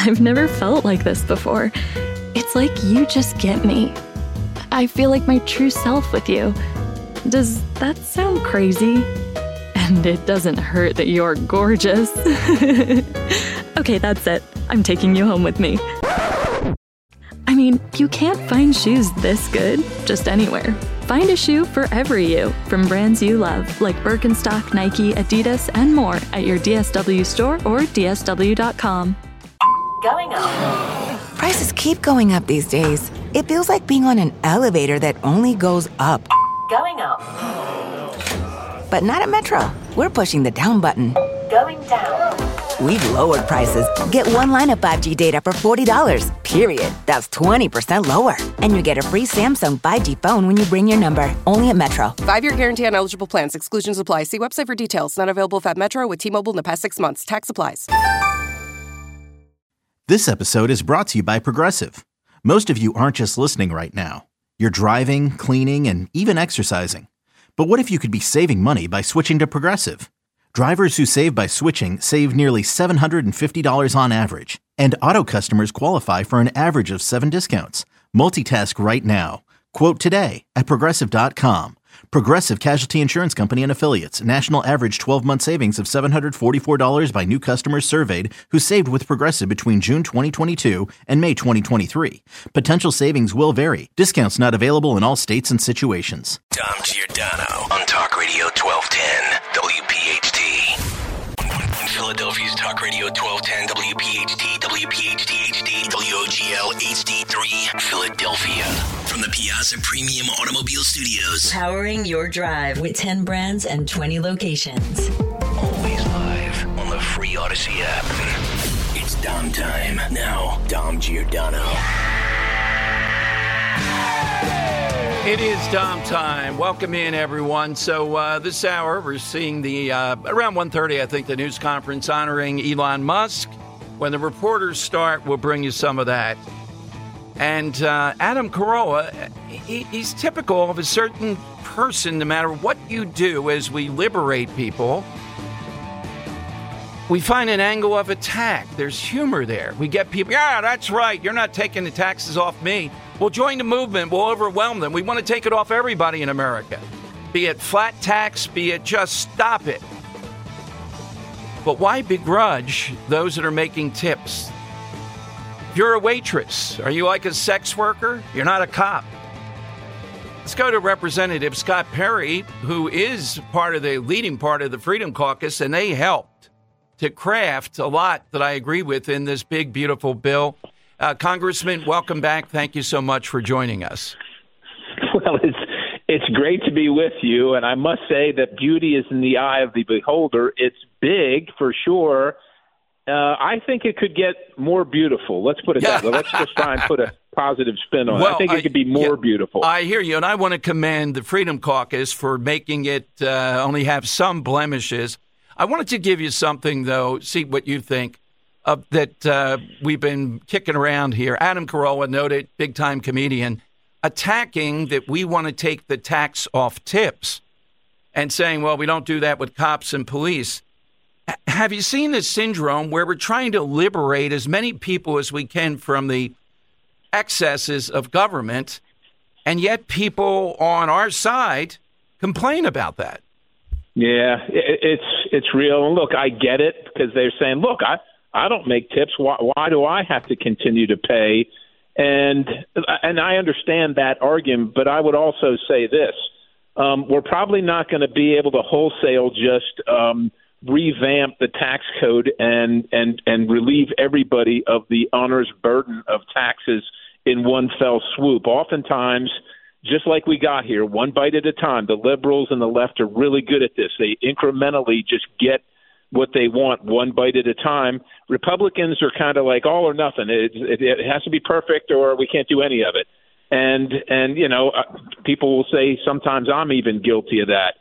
I've never felt like this before. It's like you just get me. I feel like my true self with you. Does that sound crazy? And it doesn't hurt that you're gorgeous. Okay, that's it. I'm taking you home with me. I mean, you can't find shoes this good just anywhere. Find a shoe for every you from brands you love, like Birkenstock, Nike, Adidas, and more at your DSW store or DSW.com. Going up. Prices keep going up these days. It feels like being on an elevator that only goes up. Going up. But not at Metro. We're pushing the down button. Going down. We've lowered prices. Get one line of 5G data for $40, period. That's 20% lower. And you get a free Samsung 5G phone when you bring your number. Only at Metro. 5-year guarantee on eligible plans. Exclusions apply. See website for details. Not available at Metro with T-Mobile in the past 6 months. Tax applies. This episode is brought to you by Progressive. Most of you aren't just listening right now. You're driving, cleaning, and even exercising. But what if you could be saving money by switching to Progressive? Drivers who save by switching save nearly $750 on average. And auto customers qualify for an average of 7 discounts. Multitask right now. Quote today at Progressive.com. Progressive Casualty Insurance Company and Affiliates. National average 12-month savings of $744 by new customers surveyed who saved with Progressive between June 2022 and May 2023. Potential savings will vary. Discounts not available in all states and situations. Dom Giordano on Talk Radio 1210 WPHT. Philadelphia's Talk Radio 1210 WPHT, WPHT HD, WOGL HD3, Philadelphia. From the Piazza Premium Automobile Studios. Powering your drive with 10 brands and 20 locations. Always live on the free Odyssey app. It's Dom time. Now, Dom Giordano. It is Dom time. Welcome in, everyone. So this hour, we're seeing the, around 1:30, I think, the news conference honoring Elon Musk. When the reporters start, we'll bring you some of that. And Adam Carolla, he's typical of a certain person. No matter what you do as we liberate people, we find an angle of attack. There's humor there. We get people, yeah, that's right. You're not taking the taxes off me. We'll join the movement. We'll overwhelm them. We want to take it off everybody in America. Be it flat tax, be it just stop it. But why begrudge those that are making tips? If you're a waitress, are you like a sex worker? You're not a cop. Let's go to Representative Scott Perry, who is leading part of the Freedom Caucus, and they helped to craft a lot that I agree with in this big, beautiful bill. Congressman, welcome back. Thank you so much for joining us. Well, it's great to be with you, and I must say that beauty is in the eye of the beholder. It's big, for sure. I think it could get more beautiful. Let's put it that way. Let's just try and put a positive spin on it. I think it could be more beautiful. I hear you, and I want to commend the Freedom Caucus for making it only have some blemishes. I wanted to give you something, though, see what you think. That we've been kicking around here. Adam Carolla, noted big-time comedian, attacking that we want to take the tax off tips and saying, well, we don't do that with cops and police. Have you seen this syndrome where we're trying to liberate as many people as we can from the excesses of government, and yet people on our side complain about that? Yeah, it's real. And look, I get it because they're saying, look, I don't make tips. Why do I have to continue to pay? And I understand that argument, but I would also say this. We're probably not going to be able to wholesale just revamp the tax code and relieve everybody of the onerous burden of taxes in one fell swoop. Oftentimes, just like we got here, one bite at a time, the liberals and the left are really good at this. They incrementally just get what they want one bite at a time. Republicans are kind of like all or nothing. It has to be perfect or we can't do any of it. And you know, people will say sometimes I'm even guilty of that.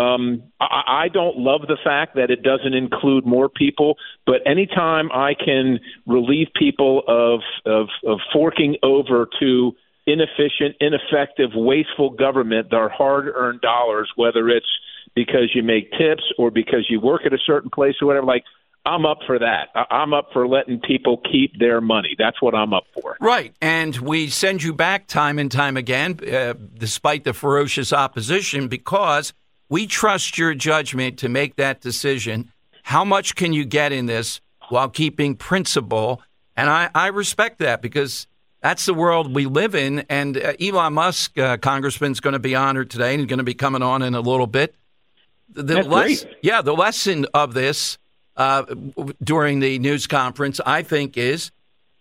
I don't love the fact that it doesn't include more people, but anytime I can relieve people of forking over to inefficient, ineffective, wasteful government, their hard-earned dollars, whether it's because you make tips or because you work at a certain place or whatever, like I'm up for that. I'm up for letting people keep their money. That's what I'm up for. Right. And we send you back time and time again, despite the ferocious opposition, because we trust your judgment to make that decision. How much can you get in this while keeping principle? And I respect that, because that's the world we live in. And Elon Musk, Congressman's going to be honored today, and he's going to be coming on in a little bit. That's great. Yeah, the lesson of this during the news conference, I think, is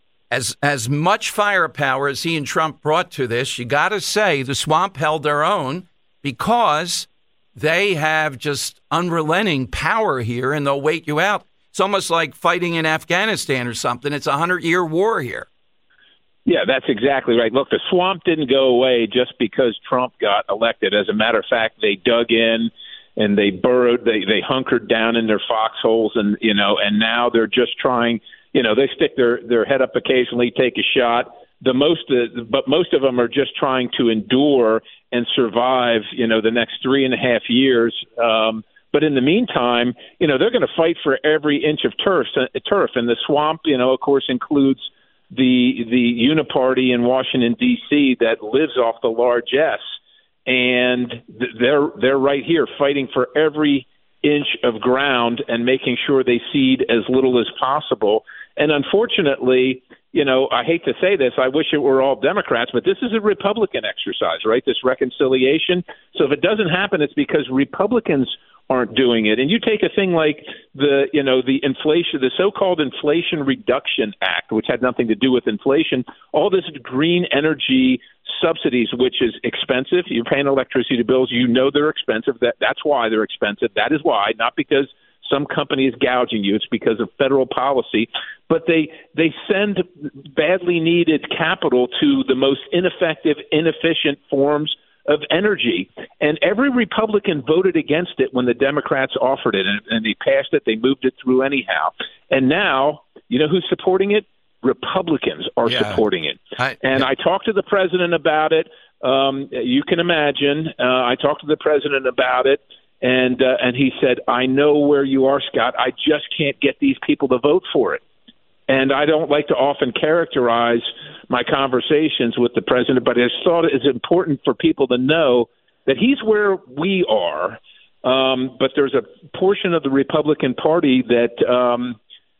as much firepower as he and Trump brought to this, you got to say the swamp held their own, because they have just unrelenting power here, and they'll wait you out. It's almost like fighting in Afghanistan or something. It's a 100-year war here. Yeah, that's exactly right. Look, the swamp didn't go away just because Trump got elected. As a matter of fact, they dug in and they burrowed, they hunkered down in their foxholes, and now they're just trying. They stick their head up occasionally, take a shot. But most of them are just trying to endure and survive. The next 3.5 years. But in the meantime, they're going to fight for every inch of turf, and the swamp, of course, includes the uniparty in Washington D.C. that lives off the largesse. And they're right here fighting for every inch of ground and making sure they cede as little as possible. And unfortunately, I hate to say this, I wish it were all Democrats, but this is a Republican exercise, right? This reconciliation. So if it doesn't happen, it's because Republicans aren't doing it. And you take a thing like the inflation, the so-called Inflation Reduction Act, which had nothing to do with inflation, all this green energy subsidies, which is expensive. You're paying electricity bills. They're expensive. That's why they're expensive. That is why, not because some company is gouging you. It's because of federal policy. But they send badly needed capital to the most ineffective, inefficient forms of energy. And every Republican voted against it when the Democrats offered it, and they passed it. They moved it through anyhow. And now, who's supporting it? Republicans are supporting it. I talked to the president about it. You can imagine. I talked to the president about it, and he said, I know where you are, Scott. I just can't get these people to vote for it. And I don't like to often characterize my conversations with the president, but I thought it is important for people to know that he's where we are. But there's a portion of the Republican Party that,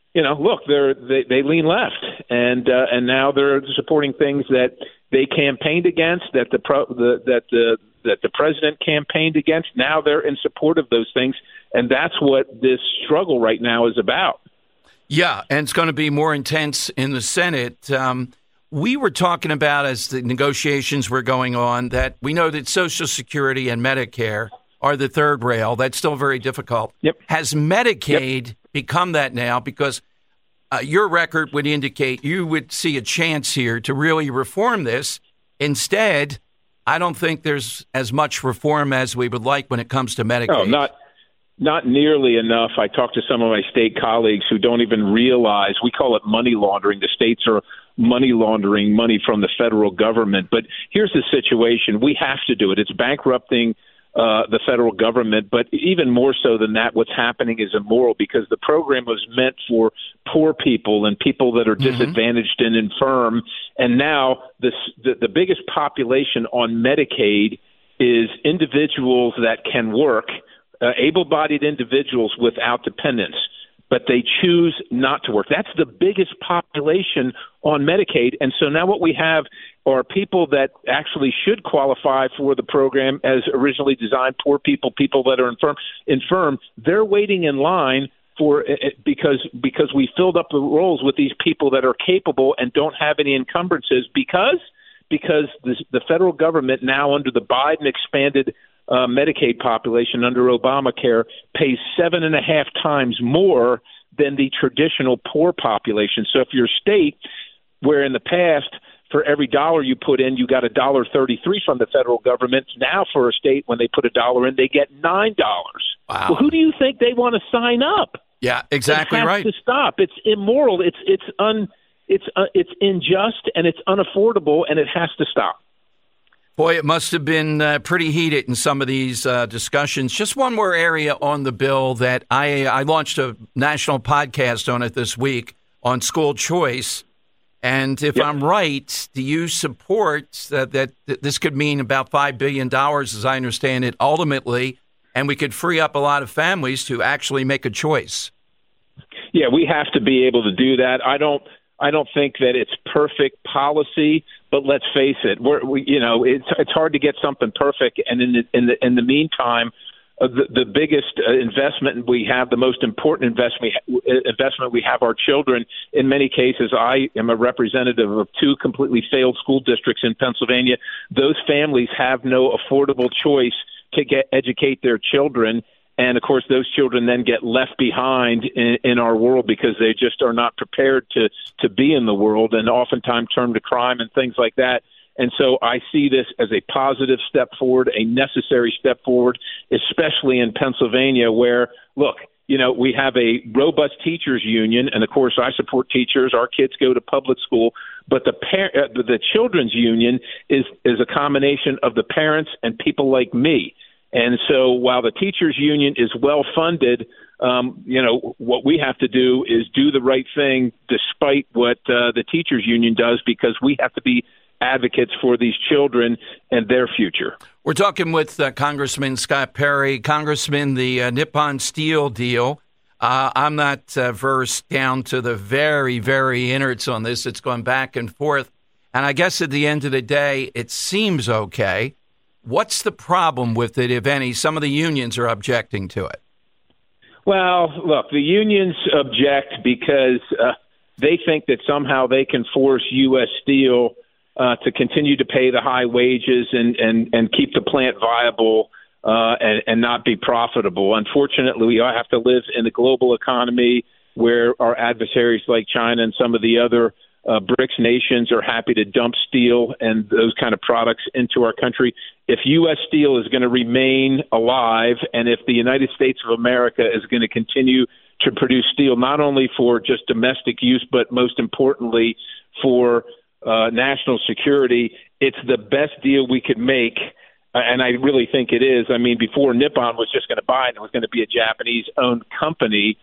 they lean left, and now they're supporting things that they campaigned against, that the president campaigned against. Now they're in support of those things, and that's what this struggle right now is about. Yeah, and it's going to be more intense in the Senate. We were talking about, as the negotiations were going on, that we know that Social Security and Medicare are the third rail. That's still very difficult. Yep. Has Medicaid become that now? Because your record would indicate you would see a chance here to really reform this. Instead, I don't think there's as much reform as we would like when it comes to Medicaid. No, not nearly enough. I talked to some of my state colleagues who don't even realize, we call it money laundering. The states are money laundering money from the federal government. But here's the situation. We have to do it. It's bankrupting the federal government. But even more so than that, what's happening is immoral, because the program was meant for poor people and people that are disadvantaged and infirm. And now the biggest population on Medicaid is individuals that can work, able-bodied individuals without dependents, but they choose not to work. That's the biggest population on Medicaid. And so now what we have are people that actually should qualify for the program as originally designed, poor people, people that are infirm. They're waiting in line for because we filled up the rolls with these people that are capable and don't have any encumbrances because the federal government now, under the Biden expanded Medicaid population under Obamacare, pays 7.5 times more than the traditional poor population. So if your state, where in the past for every dollar you put in, you got $1.33 from the federal government, now for a state, when they put $1 in, they get $9. Wow. Well, who do you think they want to sign up? Yeah, exactly right. It has to stop. It's immoral. It's unjust, and it's unaffordable, and it has to stop. Boy, it must have been pretty heated in some of these discussions. Just one more area on the bill that I launched a national podcast on it this week on school choice. And if I'm right, do you support that this could mean about $5 billion, as I understand it, ultimately, and we could free up a lot of families to actually make a choice? Yeah, we have to be able to do that. I don't think that it's perfect policy, but let's face it, it's hard to get something perfect. And in the meantime, the biggest investment we have, the most important investment we have, our children. In many cases, I am a representative of 2 completely failed school districts in Pennsylvania. Those families have no affordable choice to educate their children. And, of course, those children then get left behind in our world because they just are not prepared to be in the world and oftentimes turn to crime and things like that. And so I see this as a positive step forward, a necessary step forward, especially in Pennsylvania where, look, we have a robust teachers union. And, of course, I support teachers. Our kids go to public school. But the children's union is a combination of the parents and people like me. And so while the teachers union is well funded, what we have to do is do the right thing despite what the teachers union does, because we have to be advocates for these children and their future. We're talking with Congressman Scott Perry. Congressman, the Nippon Steel deal, I'm not versed down to the very, very innards on this. It's gone back and forth. And I guess at the end of the day, it seems okay. What's the problem with it, if any? Some of the unions are objecting to it. Well, look, the unions object because they think that somehow they can force U.S. Steel to continue to pay the high wages and keep the plant viable and not be profitable. Unfortunately, we have to live in a global economy where our adversaries like China and some of the other BRICS nations are happy to dump steel and those kind of products into our country. If U.S. Steel is going to remain alive, and if the United States of America is going to continue to produce steel, not only for just domestic use, but most importantly for national security, it's the best deal we could make. And I really think it is. I mean, before Nippon was just going to buy it, it was going to be a Japanese-owned company.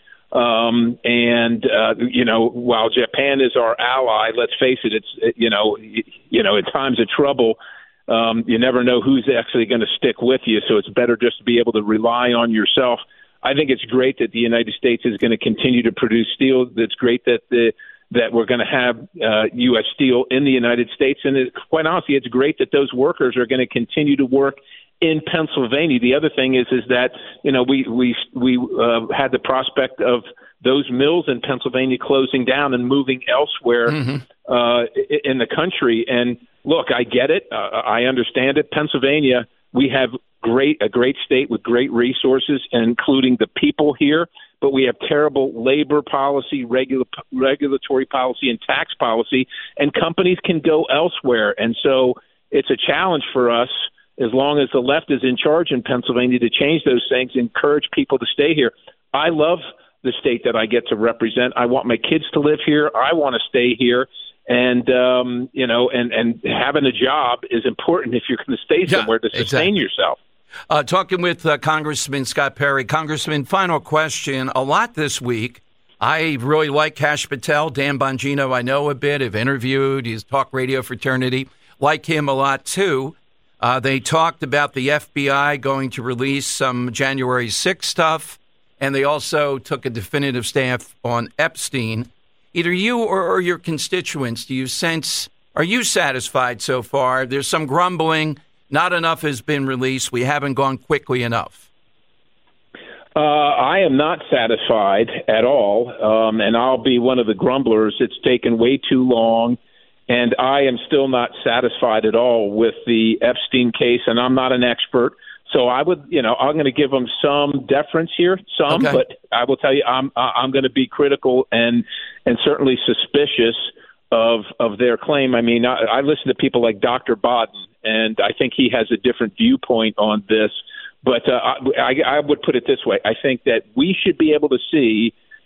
While Japan is our ally, let's face it, it's in times of trouble, you never know who's actually going to stick with you. So it's better just to be able to rely on yourself. I think it's great that the United States is going to continue to produce steel. It's great that we're going to have U.S. Steel in the United States, and quite honestly, it's great that those workers are going to continue to work in Pennsylvania. The other thing is that we had the prospect of those mills in Pennsylvania closing down and moving elsewhere in the country. And look, I get it. I understand it. Pennsylvania, we have a great state with great resources, including the people here. But we have terrible labor policy, regulatory policy, and tax policy, and companies can go elsewhere. And so it's a challenge for us, as long as the left is in charge in Pennsylvania, to change those things, encourage people to stay here. I love the state that I get to represent. I want my kids to live here. I want to stay here. And, and having a job is important if you're going to stay somewhere to sustain yourself. Talking with Congressman Scott Perry. Congressman, final question. A lot this week. I really like Kash Patel. Dan Bongino, I know a bit, have interviewed. He's talk radio fraternity. Like him a lot, too. They talked about the FBI going to release some January 6th stuff, and they also took a definitive stand on Epstein. Either you or your constituents, are you satisfied so far? There's some grumbling. Not enough has been released. We haven't gone quickly enough. I am not satisfied at all, and I'll be one of the grumblers. It's taken way too long. And I am still not satisfied at all with the Epstein case, and I'm not an expert. So I'm going to give them some deference here, but I will tell you, I'm going to be critical and certainly suspicious of their claim. I mean, I listen to people like Dr. Bodden, and I think he has a different viewpoint on this. But I would put it this way. I think that we should be able to see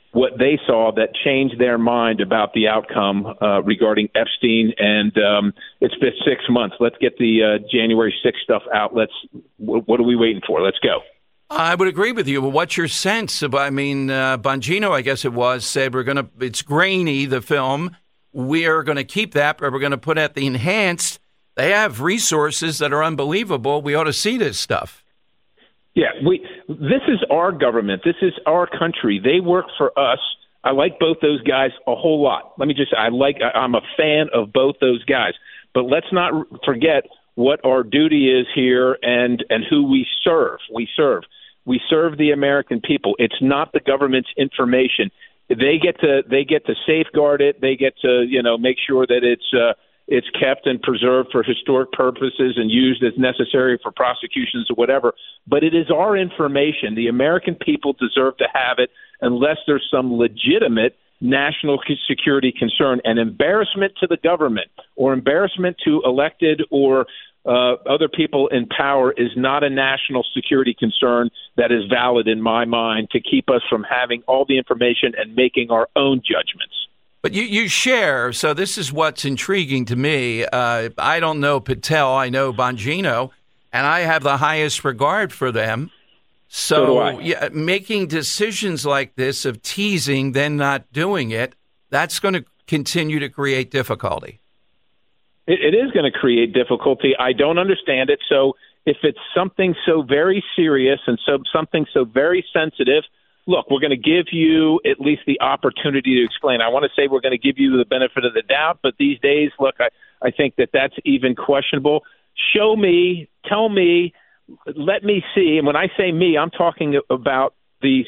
what they saw that changed their mind about the outcome regarding Epstein. And it's been 6 months. Let's get the January 6th stuff out. What are we waiting for? Let's go. I would agree with you. But what's your sense of, Bongino, I guess it was, said it's grainy, the film. We are going to keep that, but we're going to put out the enhanced. They have resources that are unbelievable. We ought to see this stuff. Yeah, this is our government. This is our country. They work for us. I like both those guys a whole lot. I'm a fan of both those guys. But let's not forget what our duty is here and who we serve. We serve the American people. It's not the government's information. They get to safeguard it. They get to make sure that it's kept and preserved for historic purposes and used as necessary for prosecutions or whatever. But it is our information. The American people deserve to have it unless there's some legitimate national security concern. And embarrassment to the government or embarrassment to elected or other people in power is not a national security concern that is valid in my mind to keep us from having all the information and making our own judgments. But you share, so this is what's intriguing to me. I don't know Patel, I know Bongino, and I have the highest regard for them. So do I. Yeah, making decisions like this of teasing, then not doing it, that's going to continue to create difficulty. It is going to create difficulty. I don't understand it. So if it's something so very serious and something so very sensitive, look, we're going to give you at least the opportunity to explain. I want to say we're going to give you the benefit of the doubt, but these days, look, I think that's even questionable. Show me, tell me, let me see. And when I say me, I'm talking about the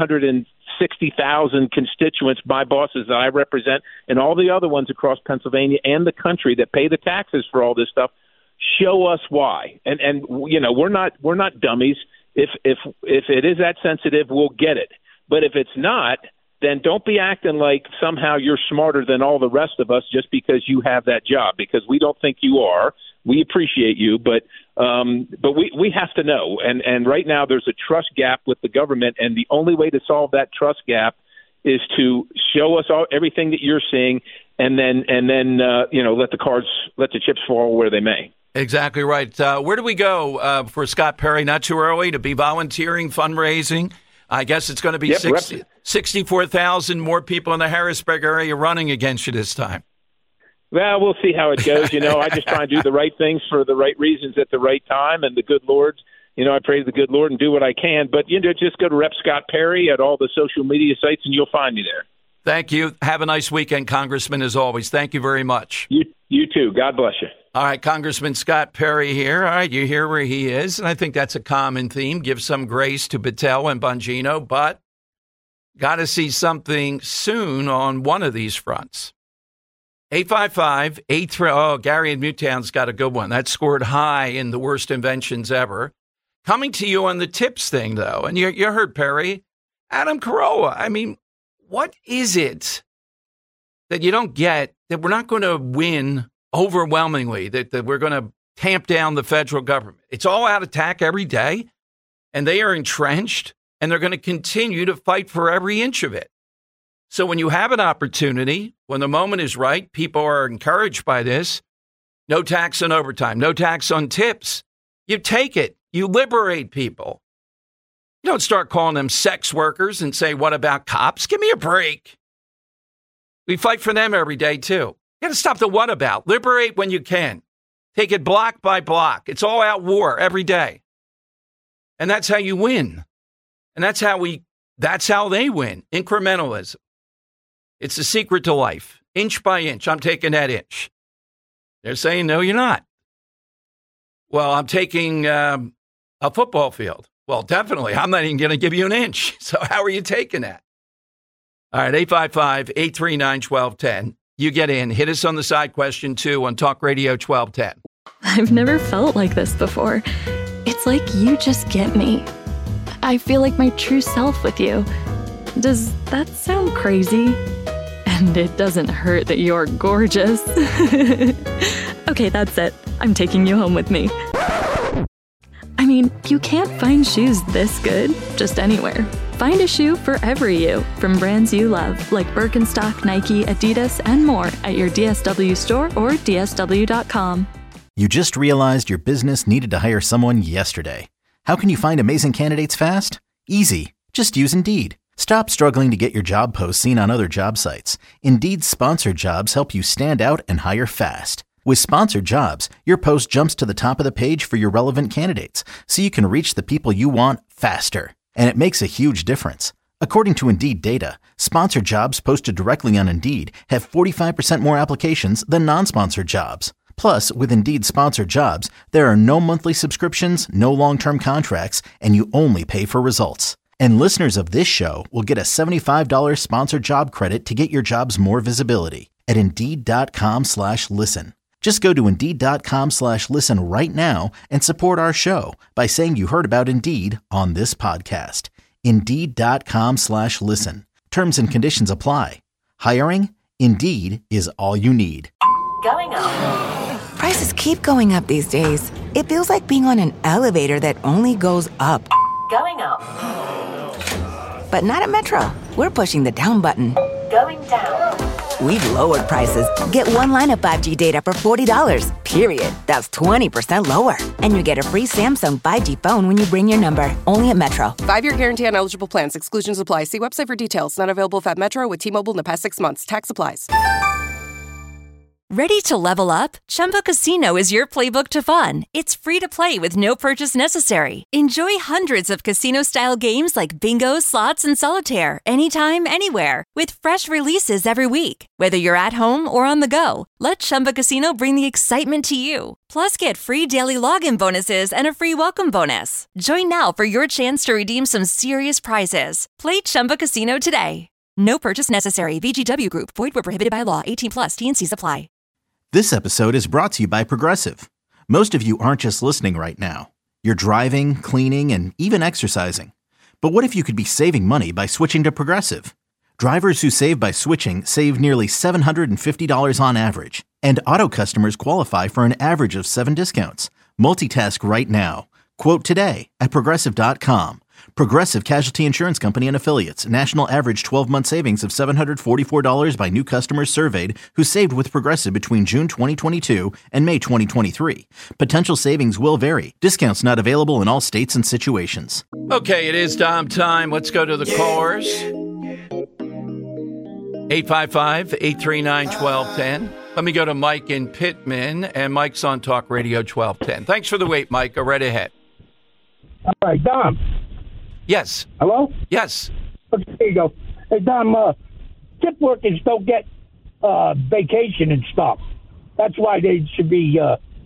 760,000 constituents, my bosses that I represent, and all the other ones across Pennsylvania and the country that pay the taxes for all this stuff. Show us why. And we're not dummies. If it is that sensitive, we'll get it. But if it's not, then don't be acting like somehow you're smarter than all the rest of us just because you have that job, because we don't think you are. We appreciate you, but we have to know. And right now there's a trust gap with the government, and the only way to solve that trust gap is to show us everything that you're seeing, and then let the chips fall where they may. Exactly right. Where do we go for Scott Perry? Not too early to be volunteering, fundraising. I guess it's going to be 64,000 more people in the Harrisburg area running against you this time. Well, we'll see how it goes. I just try and do the right things for the right reasons at the right time. And the good Lord, I praise the good Lord and do what I can. But, just go to Rep. Scott Perry at all the social media sites and you'll find me there. Thank you. Have a nice weekend, Congressman, as always. Thank you very much. You too. God bless you. All right, Congressman Scott Perry here. All right, you hear where he is. And I think that's a common theme. Give some grace to Patel and Bongino, but got to see something soon on one of these fronts. 855-83. Oh, Gary in Newtown's got a good one. That scored high in the worst inventions ever. Coming to you on the tips thing, though. And you heard Perry. Adam Carolla. What is it that you don't get that we're not going to win overwhelmingly, that we're going to tamp down the federal government? It's all out attack every day, and they are entrenched, and they're going to continue to fight for every inch of it. So when you have an opportunity, when the moment is right, people are encouraged by this. No tax on overtime, no tax on tips. You take it. You liberate people. You don't start calling them sex workers and say, what about cops? Give me a break. We fight for them every day, too. You got to stop the what about. Liberate when you can. Take it block by block. It's all out war every day. And that's how you win. And that's how they win. Incrementalism. It's the secret to life. Inch by inch. I'm taking that inch. They're saying, no, you're not. Well, I'm taking a football field. Well, definitely. I'm not even going to give you an inch. So how are you taking that? All right, 855-839-1210. You get in. Hit us on the side question, too, on Talk Radio 1210. I've never felt like this before. It's like you just get me. I feel like my true self with you. Does that sound crazy? And it doesn't hurt that you're gorgeous. Okay, that's it. I'm taking you home with me. You can't find shoes this good just anywhere. Find a shoe for every you, from brands you love, like Birkenstock, Nike, Adidas, and more at your DSW store or DSW.com. You just realized your business needed to hire someone yesterday. How can you find amazing candidates fast? Easy. Just use Indeed. Stop struggling to get your job posts seen on other job sites. Indeed's sponsored jobs help you stand out and hire fast. With sponsored jobs, your post jumps to the top of the page for your relevant candidates, so you can reach the people you want faster. And it makes a huge difference. According to Indeed data, sponsored jobs posted directly on Indeed have 45% more applications than non-sponsored jobs. Plus, with Indeed sponsored jobs, there are no monthly subscriptions, no long-term contracts, and you only pay for results. And listeners of this show will get a $75 sponsored job credit to get your jobs more visibility at Indeed.com/listen. Just go to Indeed.com/listen right now and support our show by saying you heard about Indeed on this podcast. Indeed.com/listen. Terms and conditions apply. Hiring? Indeed is all you need. Going up. Prices keep going up these days. It feels like being on an elevator that only goes up. Going up. But not at Metro. We're pushing the down button. Going down. We've lowered prices. Get one line of 5G data for $40, period. That's 20% lower. And you get a free Samsung 5G phone when you bring your number. Only at Metro. 5-year guarantee on eligible plans. Exclusions apply. See website for details. Not available at Metro with T-Mobile in the past 6 months. Tax applies. Ready to level up? Chumba Casino is your playbook to fun. It's free to play with no purchase necessary. Enjoy hundreds of casino-style games like bingo, slots, and solitaire anytime, anywhere, with fresh releases every week. Whether you're at home or on the go, let Chumba Casino bring the excitement to you. Plus, get free daily login bonuses and a free welcome bonus. Join now for your chance to redeem some serious prizes. Play Chumba Casino today. No purchase necessary. VGW Group. Void where prohibited by law. 18+. T&Cs apply. This episode is brought to you by Progressive. Most of you aren't just listening right now. You're driving, cleaning, and even exercising. But what if you could be saving money by switching to Progressive? Drivers who save by switching save nearly $750 on average. And auto customers qualify for an average of 7 discounts. Multitask right now. Quote today at Progressive.com. Progressive Casualty Insurance Company and Affiliates. National average 12-month savings of $744 by new customers surveyed who saved with Progressive between June 2022 and May 2023. Potential savings will vary. Discounts not available in all states and situations. Okay, it is Dom time. Let's go to the callers. 855-839-1210. Let me go to Mike in Pittman, and Mike's on Talk Radio 1210. Thanks for the wait, Mike. Go right ahead. All right, Dom. Yes. Hello? Yes. Okay, there you go. Hey, Dom, tip workers don't get vacation and stuff. That's why they should be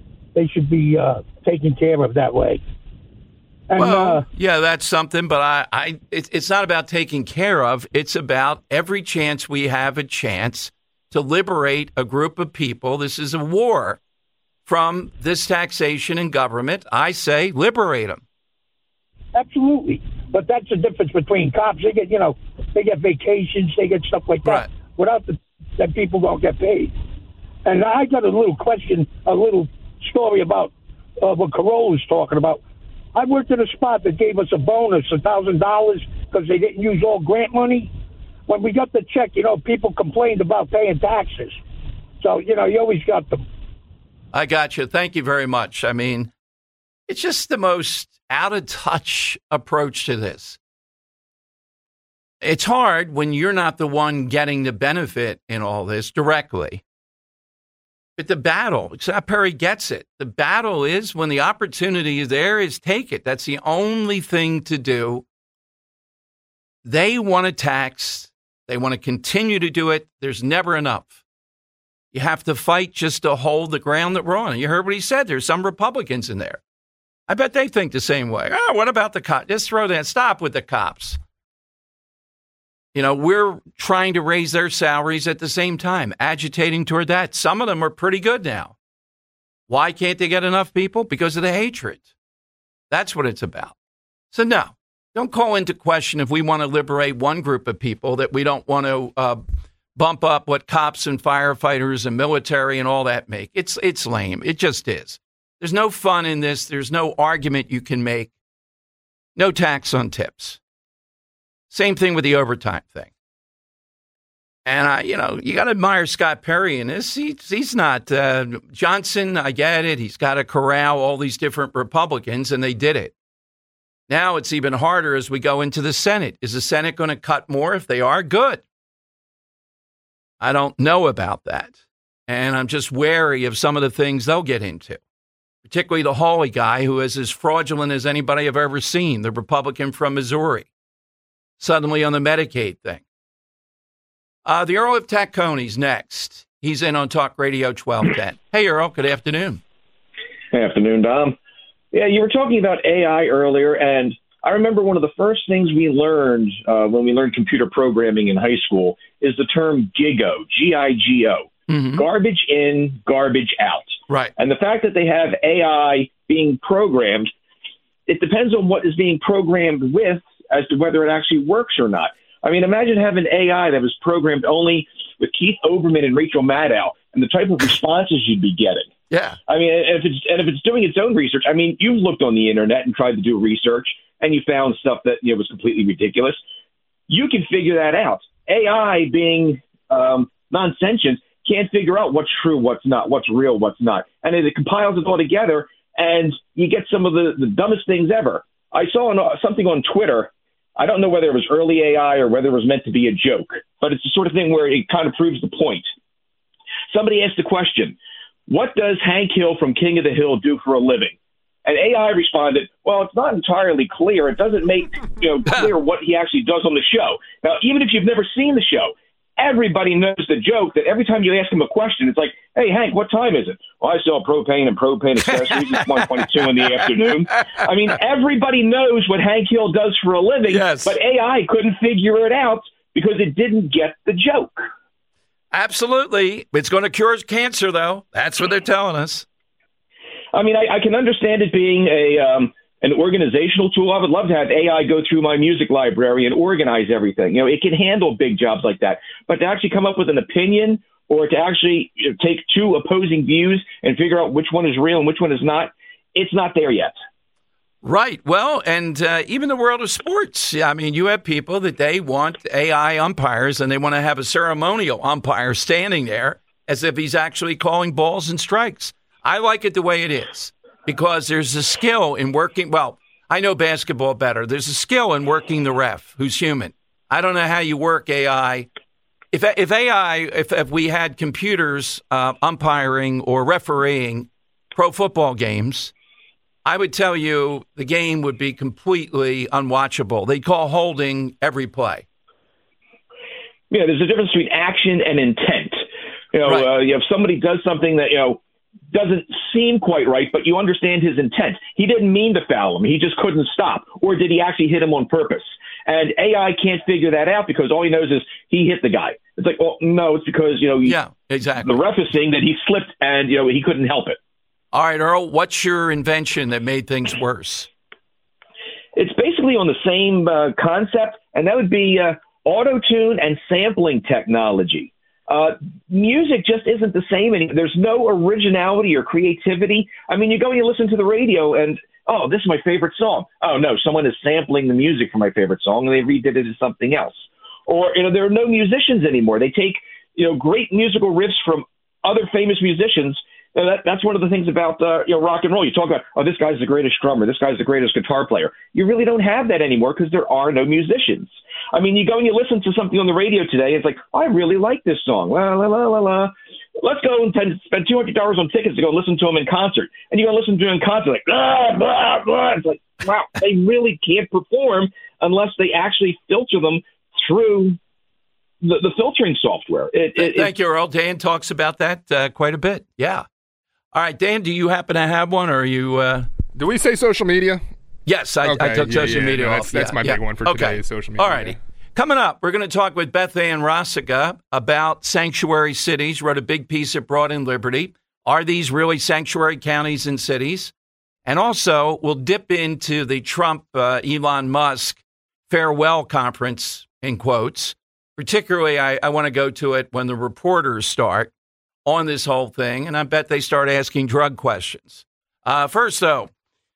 taken care of that way. And, well, yeah, that's something, but it's not about taking care of. It's about every chance we have a chance to liberate a group of people. This is a war from this taxation and government. I say liberate them. Absolutely. But that's the difference between cops. They get, they get vacations, they get stuff like that. Right. Without that, people don't get paid. And I got a little story about what Corolla's talking about. I worked at a spot that gave us a bonus, $1,000, because they didn't use all grant money. When we got the check, people complained about paying taxes. So, you always got them. I got you. Thank you very much. I mean, it's just the most out-of-touch approach to this. It's hard when you're not the one getting the benefit in all this directly. But the battle, Scott Perry gets it. The battle is when the opportunity is there, is take it. That's the only thing to do. They want to tax. They want to continue to do it. There's never enough. You have to fight just to hold the ground that we're on. You heard what he said. There's some Republicans in there. I bet they think the same way. Oh, what about the cops? Just throw that. Stop with the cops. We're trying to raise their salaries at the same time, agitating toward that. Some of them are pretty good now. Why can't they get enough people? Because of the hatred. That's what it's about. So no, don't call into question if we want to liberate one group of people that we don't want to bump up what cops and firefighters and military and all that make. It's lame. It just is. There's no fun in this. There's no argument you can make. No tax on tips. Same thing with the overtime thing. And, you got to admire Scott Perry in this. He's not Johnson. I get it. He's got to corral all these different Republicans, and they did it. Now it's even harder as we go into the Senate. Is the Senate going to cut more? If they are, good. I don't know about that. And I'm just wary of some of the things they'll get into, particularly the Hawley guy who is as fraudulent as anybody I've ever seen, the Republican from Missouri, suddenly on the Medicaid thing. The Earl of Tacony's next. He's in on Talk Radio 1210. Hey, Earl, good afternoon. Good afternoon, Dom. Yeah, you were talking about AI earlier, and I remember one of the first things we learned when we learned computer programming in high school is the term GIGO, G-I-G-O, garbage in, garbage out. Right. And the fact that they have AI being programmed, it depends on what is being programmed with as to whether it actually works or not. I mean, imagine having AI that was programmed only with Keith Olbermann and Rachel Maddow and the type of responses you'd be getting. Yeah. I mean, if it's doing its own research, I mean, you've looked on the internet and tried to do research and you found stuff that was completely ridiculous. You can figure that out. AI being non-sentient can't figure out what's true, what's not, what's real, what's not. And it compiles it all together and you get some of the dumbest things ever. I saw something on Twitter. I don't know whether it was early AI or whether it was meant to be a joke, but it's the sort of thing where it kind of proves the point. Somebody asked the question, what does Hank Hill from King of the Hill do for a living? And AI responded, well, it's not entirely clear. It doesn't make clear what he actually does on the show. Now, even if you've never seen the show, everybody knows the joke that every time you ask him a question, it's like, hey, Hank, what time is it? Well, I sell propane and propane accessories. It's 1:22 in the afternoon. I mean, everybody knows what Hank Hill does for a living, yes. But AI couldn't figure it out because it didn't get the joke. Absolutely. It's going to cure cancer, though. That's what they're telling us. I mean, I can understand it being an organizational tool. I would love to have AI go through my music library and organize everything. It can handle big jobs like that. But to actually come up with an opinion or to actually take two opposing views and figure out which one is real and which one is not, it's not there yet. Right. Well, and even the world of sports. I mean, you have people that they want AI umpires and they want to have a ceremonial umpire standing there as if he's actually calling balls and strikes. I like it the way it is because there's a skill in working. Well, I know basketball better. There's a skill in working the ref who's human. I don't know how you work AI. If we had computers umpiring or refereeing pro football games, I would tell you the game would be completely unwatchable. They'd call holding every play. Yeah, there's a difference between action and intent. Right. If somebody does something that, doesn't seem quite right, but you understand his intent. He didn't mean to foul him. He just couldn't stop. Or did he actually hit him on purpose? And AI can't figure that out because all he knows is he hit the guy. It's like, well, no, it's because, yeah, exactly. The ref is saying that he slipped and, he couldn't help it. All right, Earl, what's your invention that made things worse? It's basically on the same concept, and that would be auto-tune and sampling technology. Music just isn't the same anymore. There's no originality or creativity. I mean, you go and you listen to the radio and, oh, this is my favorite song. Oh, no, someone is sampling the music from my favorite song and they redid it as something else. Or, there are no musicians anymore. They take, great musical riffs from other famous musicians. That's one of the things about, rock and roll. You talk about, oh, this guy's the greatest drummer. This guy's the greatest guitar player. You really don't have that anymore because there are no musicians. I mean, you go and you listen to something on the radio today. It's like, I really like this song. La, la, la, la, la. Let's go and spend $200 on tickets to go listen to them in concert. And you go listen to them in concert like, blah, blah, blah. It's like, wow, they really can't perform unless they actually filter them through the filtering software. Thank you, Earl. Dan talks about that quite a bit. Yeah. All right, Dan, do you happen to have one, or are you... Do we say social media? Yes, I took social media off. That's my big one for today, is social media. All righty. Coming up, we're going to talk with Beth Ann Rossica about sanctuary cities. Wrote a big piece at Broad and Liberty. Are these really sanctuary counties and cities? And also, we'll dip into the Trump-Elon Musk farewell conference, in quotes. Particularly, I want to go to it when the reporters start on this whole thing, and I bet they start asking drug questions. First, though,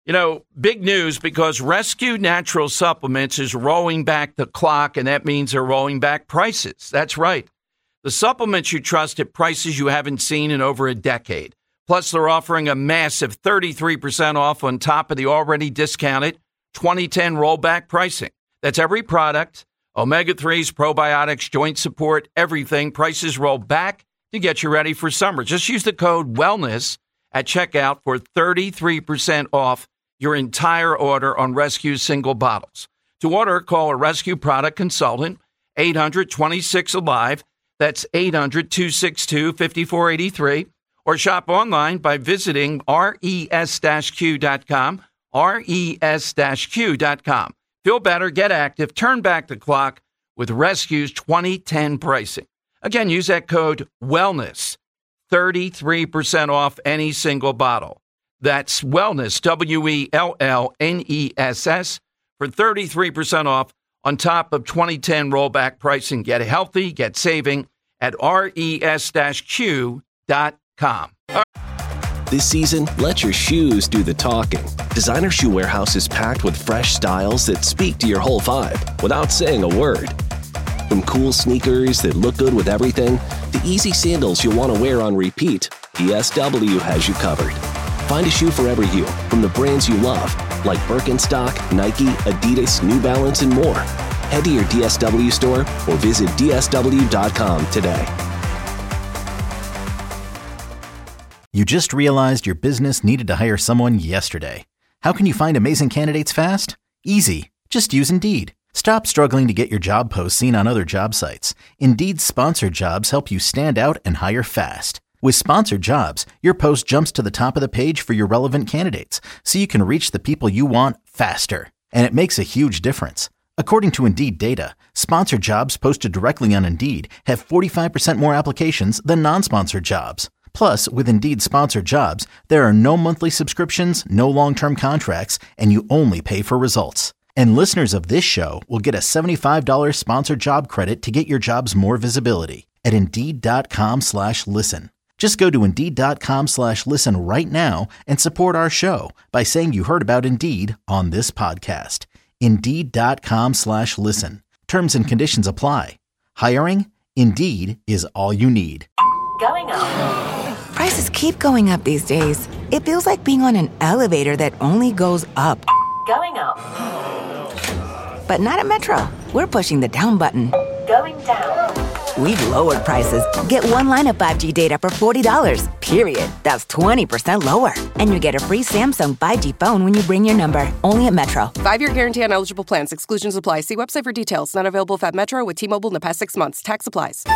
You know, big news because Rescue Natural Supplements is rolling back the clock, and that means they're rolling back prices. That's right. The supplements you trust at prices you haven't seen in over a decade. Plus, they're offering a massive 33% off on top of the already discounted 2010 rollback pricing. That's every product, omega-3s, probiotics, joint support, everything. Prices roll back to get you ready for summer. Just use the code WELLNESS at checkout for 33% off your entire order on Rescue single bottles. To order, call a Rescue product consultant, 800-26-ALIVE. That's 800-262-5483. Or shop online by visiting res-q.com, res-q.com. Feel better, get active, turn back the clock with Rescue's 2010 pricing. Again, use that code WELLNESS, 33% off any single bottle. That's WELLNESS, WELLNESS, for 33% off on top of 2010 rollback pricing. Get healthy, get saving at res-q.com. This season, let your shoes do the talking. Designer Shoe Warehouse is packed with fresh styles that speak to your whole vibe without saying a word. From cool sneakers that look good with everything, to easy sandals you'll want to wear on repeat, DSW has you covered. Find a shoe for every you from the brands you love, like Birkenstock, Nike, Adidas, New Balance, and more. Head to your DSW store or visit DSW.com today. You just realized your business needed to hire someone yesterday. How can you find amazing candidates fast? Easy. Just use Indeed. Stop struggling to get your job posts seen on other job sites. Indeed's sponsored jobs help you stand out and hire fast. With sponsored jobs, your post jumps to the top of the page for your relevant candidates, so you can reach the people you want faster. And it makes a huge difference. According to Indeed data, sponsored jobs posted directly on Indeed have 45% more applications than non-sponsored jobs. Plus, with Indeed sponsored jobs, there are no monthly subscriptions, no long-term contracts, and you only pay for results. And listeners of this show will get a $75 sponsored job credit to get your jobs more visibility at Indeed.com/listen. Just go to Indeed.com/listen right now and support our show by saying you heard about Indeed on this podcast. Indeed.com/listen. Terms and conditions apply. Hiring? Indeed is all you need. Going up. Prices keep going up these days. It feels like being on an elevator that only goes up. Going up. But not at Metro. We're pushing the down button. Going down. We've lowered prices. Get one line of 5G data for $40, period. That's 20% lower. And you get a free Samsung 5G phone when you bring your number. Only at Metro. 5-year guarantee on eligible plans. Exclusions apply. See website for details. Not available at Metro with T-Mobile in the past 6 months. Tax applies.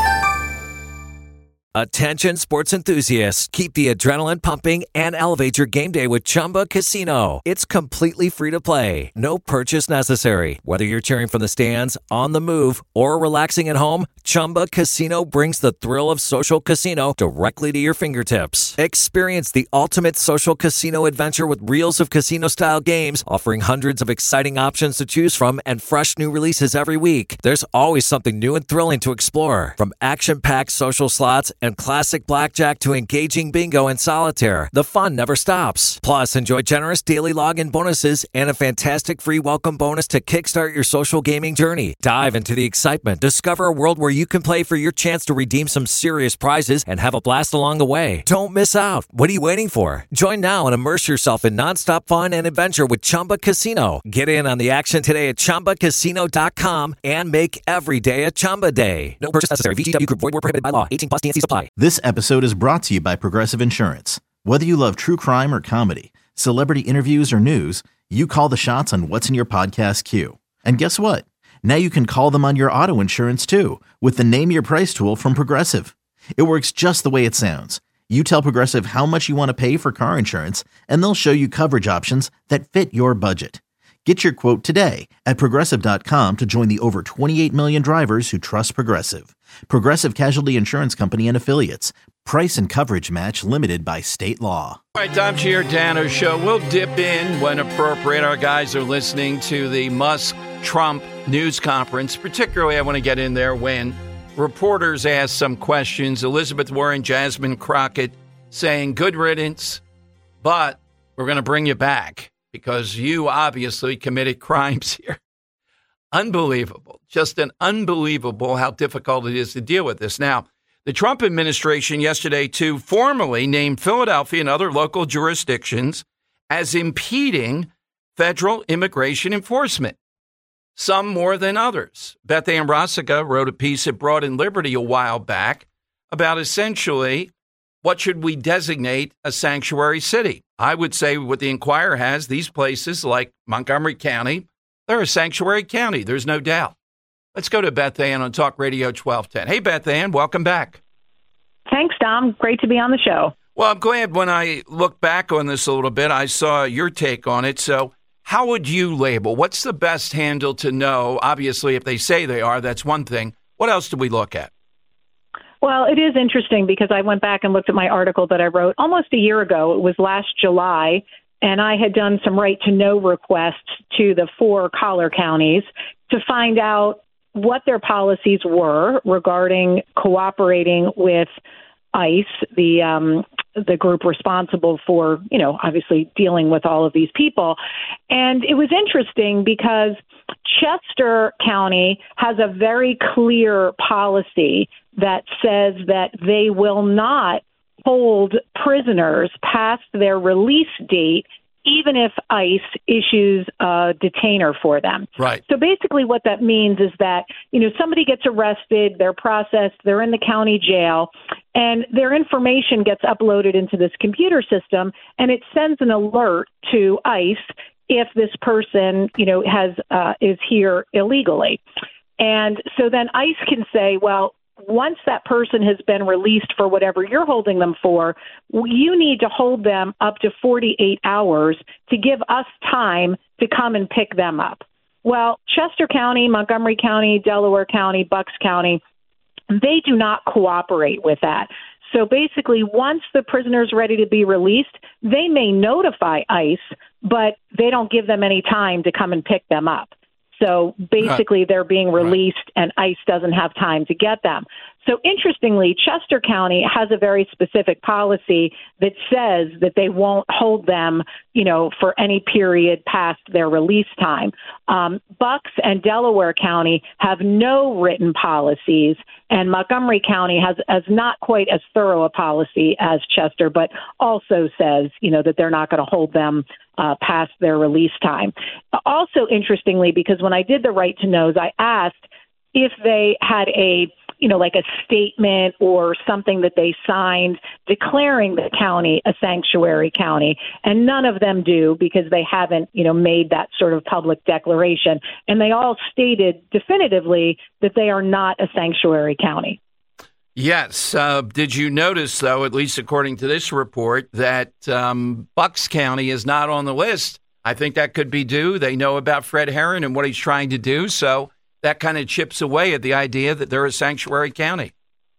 Attention sports enthusiasts, keep the adrenaline pumping and elevate your game day with Chumba Casino. It's completely free to play. No purchase necessary. Whether you're cheering from the stands, on the move, or relaxing at home, Chumba Casino brings the thrill of social casino directly to your fingertips. Experience the ultimate social casino adventure with reels of casino-style games, offering hundreds of exciting options to choose from and fresh new releases every week. There's always something new and thrilling to explore. From action-packed social slots and classic blackjack to engaging bingo and solitaire, the fun never stops. Plus, enjoy generous daily login bonuses and a fantastic free welcome bonus to kickstart your social gaming journey. Dive into the excitement. Discover a world where you can play for your chance to redeem some serious prizes and have a blast along the way. Don't miss out. What are you waiting for? Join now and immerse yourself in nonstop fun and adventure with Chumba Casino. Get in on the action today at ChumbaCasino.com and make every day a Chumba day. No purchase necessary. VGW Group. Void where prohibited by law. 18 plus TNCs apply. This episode is brought to you by Progressive Insurance. Whether you love true crime or comedy, celebrity interviews or news, you call the shots on what's in your podcast queue. And guess what? Now you can call them on your auto insurance too with the Name Your Price tool from Progressive. It works just the way it sounds. You tell Progressive how much you want to pay for car insurance, and they'll show you coverage options that fit your budget. Get your quote today at Progressive.com to join the over 28 million drivers who trust Progressive. Progressive Casualty Insurance Company and Affiliates. Price and coverage match limited by state law. All right, Dom Giordano Show. We'll dip in when appropriate. Our guys are listening to the Musk-Trump news conference. Particularly, I want to get in there when reporters ask some questions. Elizabeth Warren, Jasmine Crockett saying, good riddance, but we're going to bring you back. because you obviously committed crimes here. Unbelievable. Just unbelievable how difficult it is to deal with this. Now, the Trump administration yesterday, too, formally named Philadelphia and other local jurisdictions as impeding federal immigration enforcement, some more than others. Beth Ann Rosica wrote a piece at Broad and Liberty a while back about essentially what should we designate a sanctuary city. I would say what the Inquirer has, these places like Montgomery County, they're a sanctuary county. There's no doubt. Let's go to Beth Ann on Talk Radio 1210. Hey, Beth Ann, welcome back. Thanks, Dom. Great to be on the show. Well, I'm glad when I look back on this a little bit, I saw your take on it. So how would you label? What's the best handle to know? Obviously, if they say they are, that's one thing. What else do we look at? Well, it is interesting because I went back and looked at my article that I wrote almost a year ago. It was last July. And I had done some right to know requests to the 4 collar counties to find out what their policies were regarding cooperating with ICE, the group responsible for, obviously dealing with all of these people. And it was interesting because Chester County has a very clear policy that says that they will not hold prisoners past their release date, even if ICE issues a detainer for them. Right. So basically what that means is that, somebody gets arrested, they're processed, they're in the county jail, and their information gets uploaded into this computer system, and it sends an alert to ICE if this person, is here illegally. And so then ICE can say, well, once that person has been released for whatever you're holding them for, you need to hold them up to 48 hours to give us time to come and pick them up. Well, Chester County, Montgomery County, Delaware County, Bucks County, they do not cooperate with that. So basically, once the prisoner's ready to be released, they may notify ICE, but they don't give them any time to come and pick them up. So basically, they're being released and ICE doesn't have time to get them. So interestingly, Chester County has a very specific policy that says that they won't hold them, for any period past their release time. Bucks and Delaware County have no written policies, and Montgomery County has not quite as thorough a policy as Chester, but also says, that they're not going to hold them past their release time. Also, interestingly, because when I did the right to knows, I asked if they had a statement or something that they signed declaring the county a sanctuary county. And none of them do because they haven't, made that sort of public declaration. And they all stated definitively that they are not a sanctuary county. Yes. Did you notice, though, at least according to this report, that Bucks County is not on the list? I think that could be due. They know about Fred Herron and what he's trying to do. So that kind of chips away at the idea that they're a sanctuary county.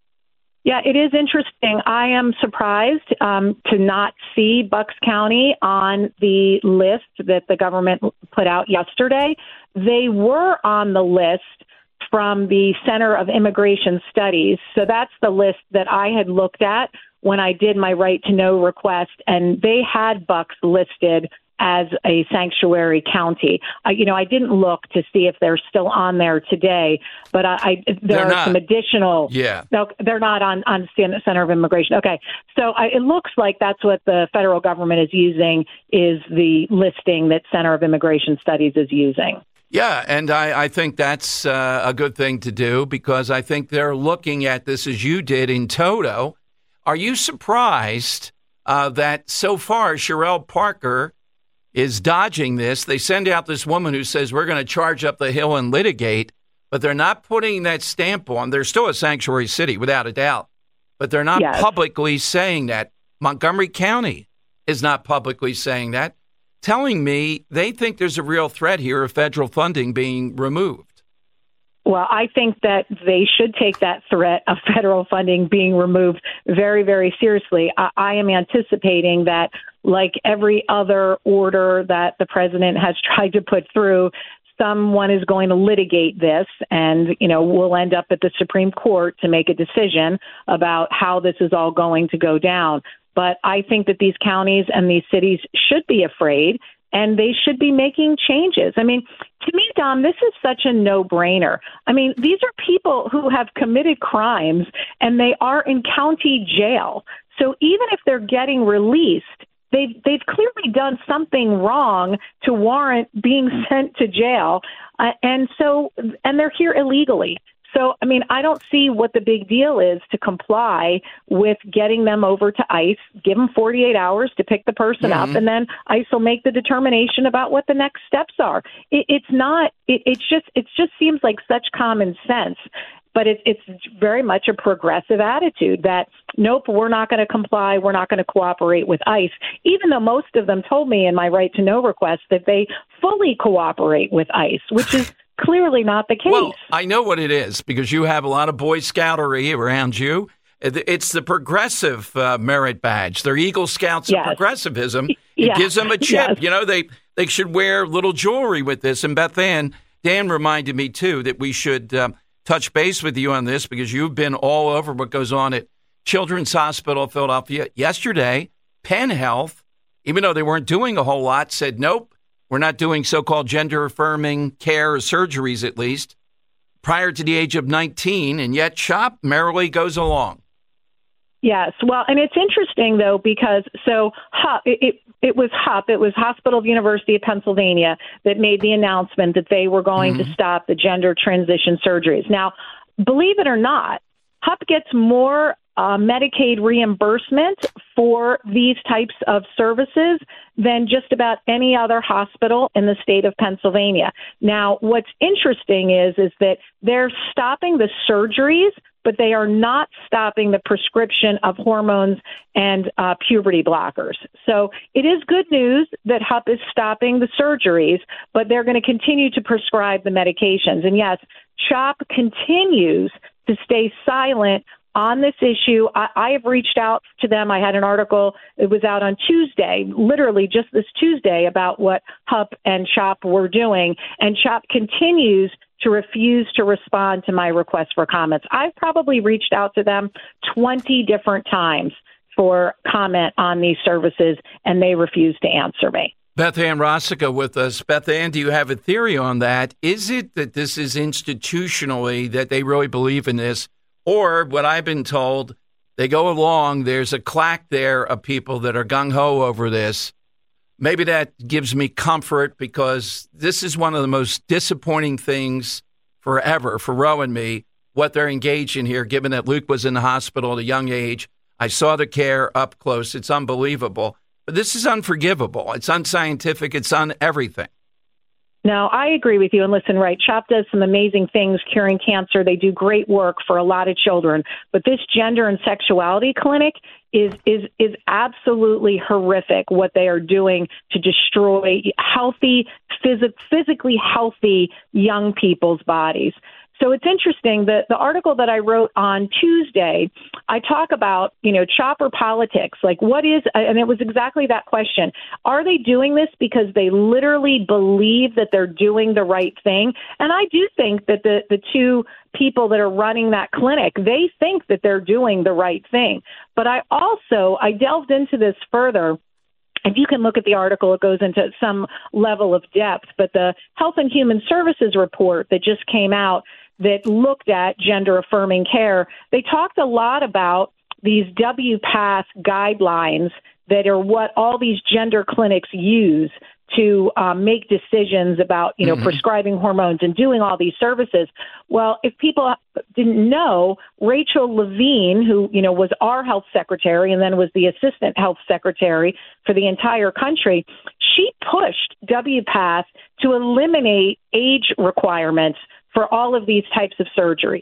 Yeah, it is interesting. I am surprised to not see Bucks County on the list that the government put out yesterday. They were on the list from the Center of Immigration Studies. So that's the list that I had looked at when I did my right to know request, and they had Bucks listed as a sanctuary county. I didn't look to see if they're still on there today, but there are some additional. Yeah. No, they're not on Center of Immigration. Okay. So it looks like that's what the federal government is using, is the listing that Center of Immigration Studies is using. Yeah, and I think that's a good thing to do because I think they're looking at this as you did in toto. Are you surprised that so far Sherelle Parker is dodging this? They send out this woman who says we're going to charge up the hill and litigate, but they're not putting that stamp on. They're still a sanctuary city, without a doubt, but they're not publicly saying that. Montgomery County is not publicly saying that, telling me they think there's a real threat here of federal funding being removed. Well, I think that they should take that threat of federal funding being removed very, very seriously. I am anticipating that, like every other order that the president has tried to put through, someone is going to litigate this, and, we'll end up at the Supreme Court to make a decision about how this is all going to go down. But I think that these counties and these cities should be afraid and they should be making changes. I mean, to me, Dom, this is such a no-brainer. I mean, these are people who have committed crimes, and they are in county jail. So even if they're getting released, they've clearly done something wrong to warrant being sent to jail, and they're here illegally. So, I mean, I don't see what the big deal is to comply with getting them over to ICE, give them 48 hours to pick the person up, and then ICE will make the determination about what the next steps are. It just seems like such common sense. But it's very much a progressive attitude that, nope, we're not going to comply, we're not going to cooperate with ICE, even though most of them told me in my right to know request that they fully cooperate with ICE, which is clearly not the case. Well, I know what it is because you have a lot of Boy Scoutery around you. It's the progressive merit badge. They're Eagle Scouts of progressivism. It gives them a chip. Yes. You know, they should wear little jewelry with this. And Beth Ann, Dan reminded me, too, that we should touch base with you on this because you've been all over what goes on at Children's Hospital of Philadelphia. Yesterday, Penn Health, even though they weren't doing a whole lot, said, nope, we're not doing so-called gender-affirming care or surgeries, at least, prior to the age of 19, and yet CHOP merrily goes along. Yes. Well, and it's interesting, though, because it was Hospital of University of Pennsylvania that made the announcement that they were going to stop the gender transition surgeries. Now, believe it or not, HUP gets more Medicaid reimbursement for these types of services than just about any other hospital in the state of Pennsylvania. Now, what's interesting is that they're stopping the surgeries, but they are not stopping the prescription of hormones and puberty blockers. So it is good news that HUP is stopping the surgeries, but they're going to continue to prescribe the medications. And yes, CHOP continues to stay silent on this issue. I have reached out to them. I had an article, it was out on Tuesday, literally just this Tuesday, about what HUP and CHOP were doing. And CHOP continues to refuse to respond to my request for comments. I've probably reached out to them 20 different times for comment on these services, and they refuse to answer me. Beth Ann Rossica with us. Beth Ann, do you have a theory on that? Is it that this is institutionally that they really believe in this? Or what I've been told, they go along, there's a claque there of people that are gung-ho over this. Maybe that gives me comfort because this is one of the most disappointing things forever for Roe and me, what they're engaged in here, given that Luke was in the hospital at a young age. I saw the care up close. It's unbelievable. But this is unforgivable. It's unscientific. It's everything. No, I agree with you. And listen, right, CHOP does some amazing things curing cancer. They do great work for a lot of children. But this gender and sexuality clinic is absolutely horrific, what they are doing to destroy healthy, physically healthy young people's bodies. So it's interesting that the article that I wrote on Tuesday, I talk about, chopper politics, like what is, and it was exactly that question. Are they doing this because they literally believe that they're doing the right thing? And I do think that the two people that are running that clinic, they think that they're doing the right thing. But I delved into this further. And you can look at the article, it goes into some level of depth. But the Health and Human Services report that just came out that looked at gender-affirming care, they talked a lot about these WPATH guidelines that are what all these gender clinics use to make decisions about, prescribing hormones and doing all these services. Well, if people didn't know, Rachel Levine, who, was our health secretary and then was the assistant health secretary for the entire country, she pushed WPATH to eliminate age requirements for all of these types of surgeries.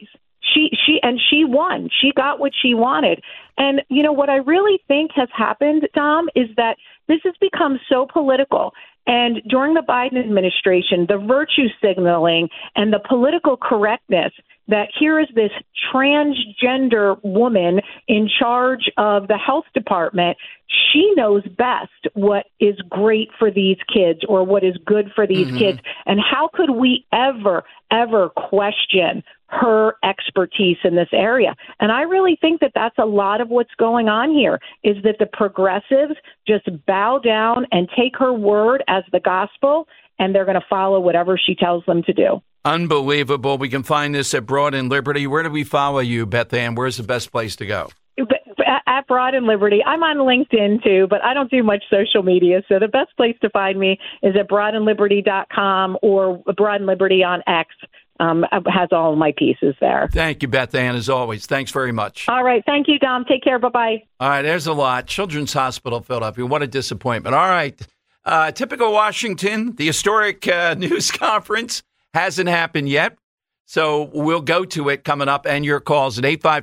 She won. She got what she wanted. And, what I really think has happened, Dom, is that this has become so political. And during the Biden administration, the virtue signaling and the political correctness that here is this transgender woman in charge of the health department. She knows best what is great for these kids or what is good for these kids. And how could we ever question her expertise in this area. And I really think that that's a lot of what's going on here, is that the progressives just bow down and take her word as the gospel, and they're going to follow whatever she tells them to do. Unbelievable. We can find this at Broad and Liberty. Where do we follow you, Beth Ann? Where's the best place to go? At Broad and Liberty. I'm on LinkedIn too, but I don't do much social media. So the best place to find me is at broadandliberty.com or Broad and Liberty on X. Has all of my pieces there. Thank you, Beth Ann, as always. Thanks very much. All right. Thank you, Dom. Take care. Bye-bye. All right. There's a lot. Children's Hospital Philadelphia. What a disappointment. All right. Typical Washington, the historic news conference hasn't happened yet. So we'll go to it coming up, and your calls at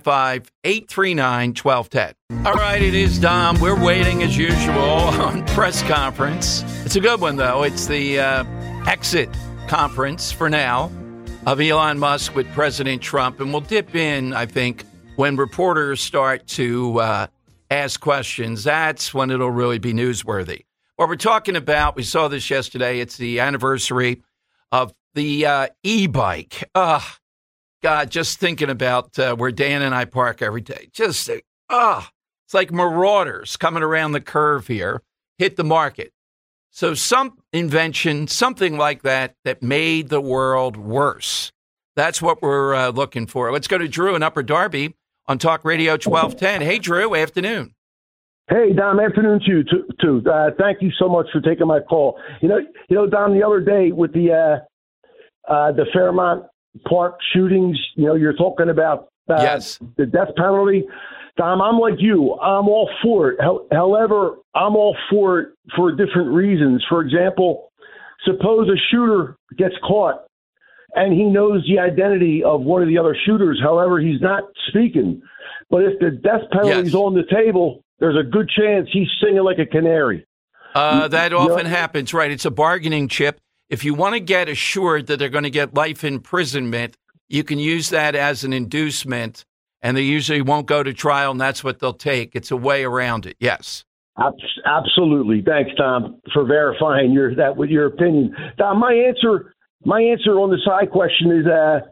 855-839-1210. All right, it is Dom. We're waiting, as usual, on press conference. It's a good one, though. It's the exit conference for now of Elon Musk with President Trump. And we'll dip in, I think, when reporters start to ask questions. That's when it'll really be newsworthy. What we're talking about, we saw this yesterday, it's the anniversary of the e-bike. God, just thinking about where Dan and I park every day. Just, it's like marauders coming around the curve here, hit the market. So some invention, something like that made the world worse. That's what we're looking for. Let's go to Drew in Upper Darby on Talk Radio 1210. Hey, Drew, afternoon. Hey, Dom, afternoon to you, too. Thank you so much for taking my call. You know, Dom, the other day with the Fairmont Park shootings, you're talking about yes, the death penalty. Dom, I'm like you. I'm all for it. However, I'm all for it for different reasons. For example, suppose a shooter gets caught and he knows the identity of one of the other shooters. However, he's not speaking. But if the death penalty is on the table, there's a good chance he's singing like a canary. That often happens, right? It's a bargaining chip. If you want to get assured that they're going to get life imprisonment, you can use that as an inducement, and they usually won't go to trial, and that's what they'll take. It's a way around it, yes. Absolutely. Thanks, Tom, for verifying that with your opinion. Tom, my answer on the side question is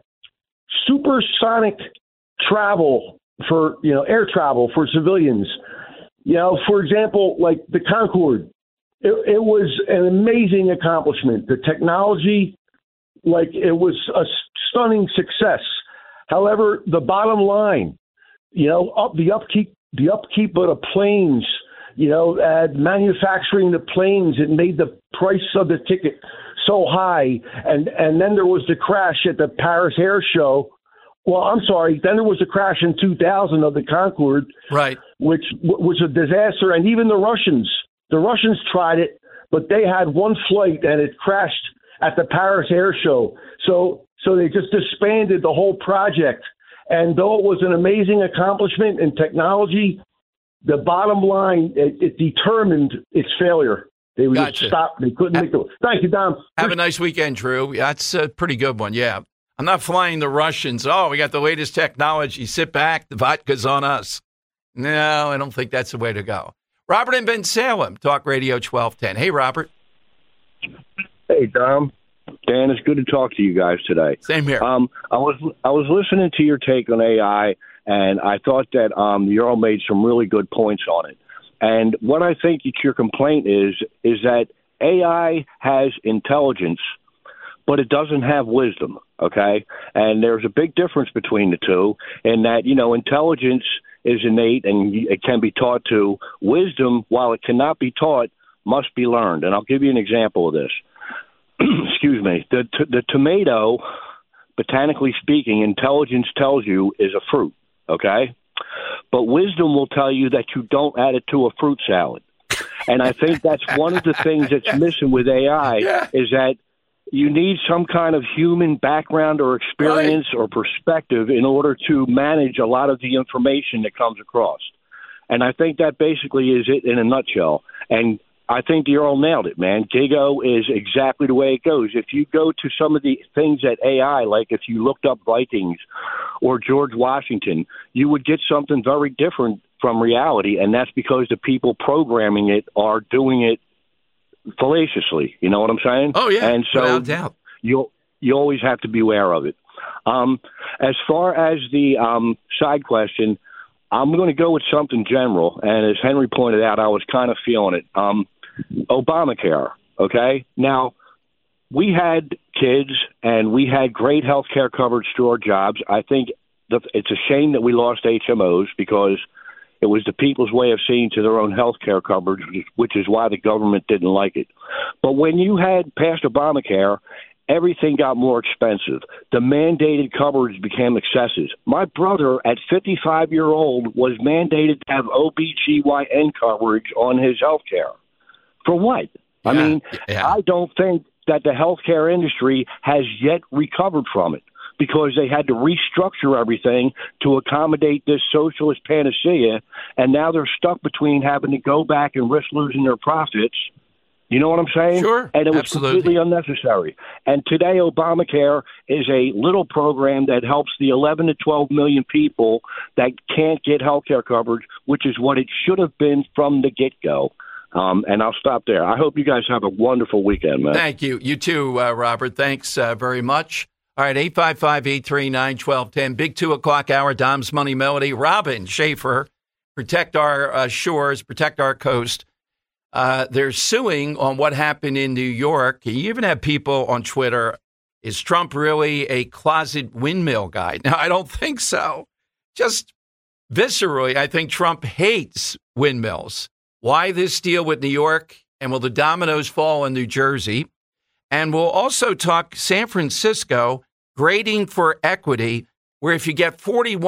supersonic travel for, air travel for civilians. For example, like the Concorde. It was an amazing accomplishment. The technology, it was a stunning success. However, the bottom line, the upkeep of the planes, manufacturing the planes, it made the price of the ticket so high. And then there was the crash at the Paris Air Show. Well, I'm sorry. Then there was a crash in 2000 of the Concorde, right? Which was a disaster. And even the Russians tried it, but they had one flight and it crashed at the Paris Air Show. So they just disbanded the whole project. And though it was an amazing accomplishment in technology, the bottom line, it determined its failure. They would just stop. They couldn't make it. Thank you, Dom. Have a nice weekend, Drew. That's a pretty good one. Yeah. I'm not flying the Russians. Oh, we got the latest technology. Sit back. The vodka's on us. No, I don't think that's the way to go. Robert in Ben Salem, Talk Radio 1210. Hey, Robert. Hey, Dom. Dan, it's good to talk to you guys today. Same here. I was listening to your take on AI, and I thought that you all made some really good points on it. And what I think your complaint is that AI has intelligence, but it doesn't have wisdom, okay? And there's a big difference between the two in that, intelligence is innate and it can be taught to. Wisdom, while it cannot be taught, must be learned. And I'll give you an example of this. Excuse me. The tomato, botanically speaking, intelligence tells you is a fruit, okay? But wisdom will tell you that you don't add it to a fruit salad. And I think that's one of the things that's missing with AI is that you need some kind of human background or experience or perspective in order to manage a lot of the information that comes across. And I think that basically is it in a nutshell. And I think you all nailed it, man. Gigo is exactly the way it goes. If you go to some of the things at AI, like if you looked up Vikings or George Washington, you would get something very different from reality. And that's because the people programming it are doing it fallaciously. You know what I'm saying? Oh, yeah, and so without doubt. You always have to be aware of it. As far as the side question, I'm going to go with something general. And as Henry pointed out, I was kind of feeling it. Obamacare, okay? Now, we had kids and we had great health care coverage through our jobs. I think it's a shame that we lost HMOs because it was the people's way of seeing to their own health care coverage, which is why the government didn't like it. But when you had passed Obamacare, everything got more expensive. The mandated coverage became excessive. My brother, at 55-year-old, was mandated to have OBGYN coverage on his health care. For what? Yeah, I mean, I don't think that the healthcare industry has yet recovered from it because they had to restructure everything to accommodate this socialist panacea, and now they're stuck between having to go back and risk losing their profits. You know what I'm saying? Sure, and it was absolutely. Completely unnecessary. And today, Obamacare is a little program that helps the 11 to 12 million people that can't get health care coverage, which is what it should have been from the get-go. And I'll stop there. I hope you guys have a wonderful weekend, man. Thank you. You too, Robert. Thanks very much. All right, 855-839-1210. Big 2 o'clock hour, Dom's Money Melody. Robin Schaefer, protect our shores, protect our coast. They're suing on what happened in New York. You even have people on Twitter, is Trump really a closet windmill guy? Now, I don't think so. Just viscerally, I think Trump hates windmills. Why this deal with New York, and will the dominoes fall in New Jersey? And we'll also talk San Francisco grading for equity, where if you get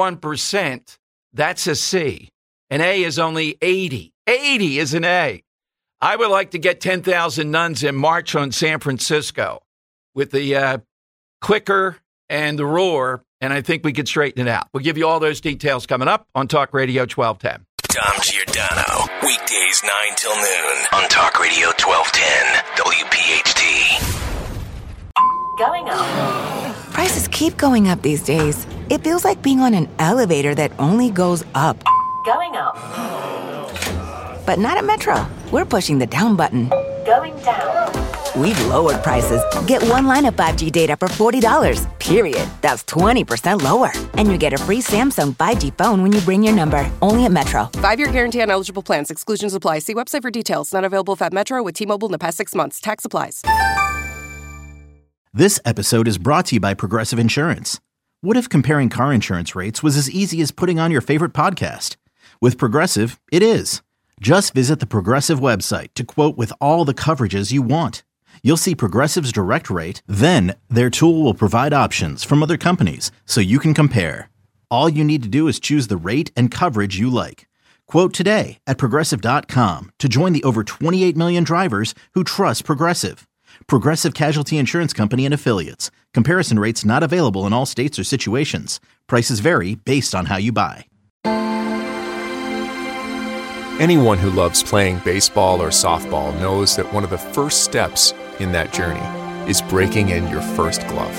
41%, that's a C. An A is only 80. 80 is an A. I would like to get 10,000 nuns and march on San Francisco with the clicker and the roar, and I think we could straighten it out. We'll give you all those details coming up on Talk Radio 1210. Dom Giordano, weekdays 9 till noon on Talk Radio 1210, WPHT. Going up. Prices keep going up these days. It feels like being on an elevator that only goes up. Going up. But not at Metro. We're pushing the down button. Going down. We've lowered prices. Get one line of 5G data for $40, period. That's 20% lower. And you get a free Samsung 5G phone when you bring your number. Only at Metro. 5-year guarantee on eligible plans. Exclusions apply. See website for details. Not available if at Metro with T-Mobile in the past 6 months. Tax applies. This episode is brought to you by Progressive Insurance. What if comparing car insurance rates was as easy as putting on your favorite podcast? With Progressive, it is. Just visit the Progressive website to quote with all the coverages you want. You'll see Progressive's direct rate, then their tool will provide options from other companies so you can compare. All you need to do is choose the rate and coverage you like. Quote today at Progressive.com to join the over 28 million drivers who trust Progressive. Progressive Casualty Insurance Company and Affiliates. Comparison rates not available in all states or situations. Prices vary based on how you buy. Anyone who loves playing baseball or softball knows that one of the first steps in that journey is breaking in your first glove.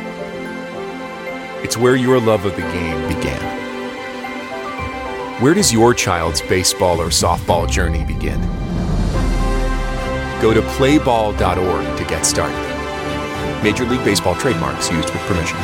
It's where your love of the game began. Where does your child's baseball or softball journey begin? Go to playball.org to get started. Major League Baseball trademarks used with permission.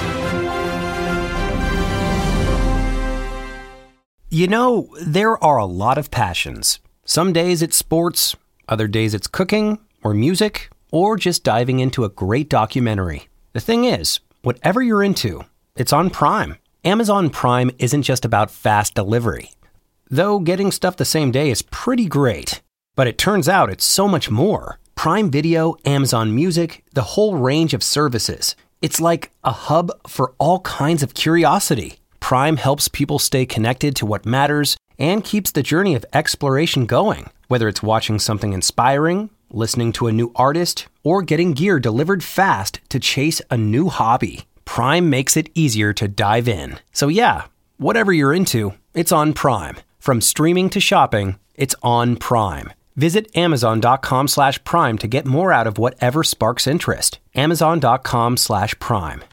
You know, there are a lot of passions. Some days it's sports, other days it's cooking, or music, or just diving into a great documentary. The thing is, whatever you're into, it's on Prime. Amazon Prime isn't just about fast delivery. Though getting stuff the same day is pretty great. But it turns out it's so much more. Prime Video, Amazon Music, the whole range of services. It's like a hub for all kinds of curiosity. Prime helps people stay connected to what matters and keeps the journey of exploration going. Whether it's watching something inspiring, listening to a new artist, or getting gear delivered fast to chase a new hobby, Prime makes it easier to dive in. So yeah, whatever you're into, it's on Prime. From streaming to shopping, it's on Prime. Visit Amazon.com/Prime to get more out of whatever sparks interest. Amazon.com/Prime.